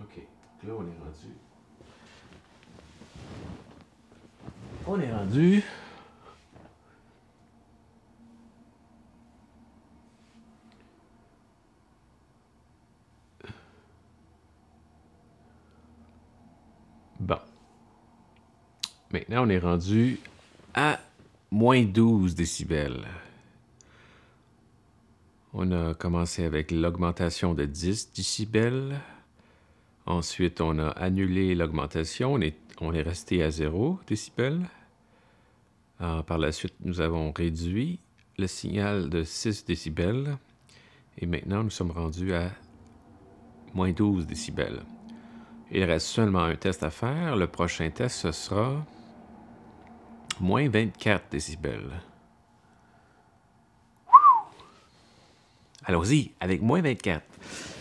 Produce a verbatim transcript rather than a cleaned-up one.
OK. Là, on est rendu. On est rendu. Bon. Maintenant, on est rendu à moins douze décibels. On a commencé avec l'augmentation de dix décibels. Ensuite, on a annulé l'augmentation. On est, on est resté à zéro décibels. Alors, par la suite, nous avons réduit le signal de six décibels. Et maintenant, nous sommes rendus à moins douze décibels. Il reste seulement un test à faire. Le prochain test, ce sera moins vingt-quatre décibels. Allons-y, avec moins vingt-quatre.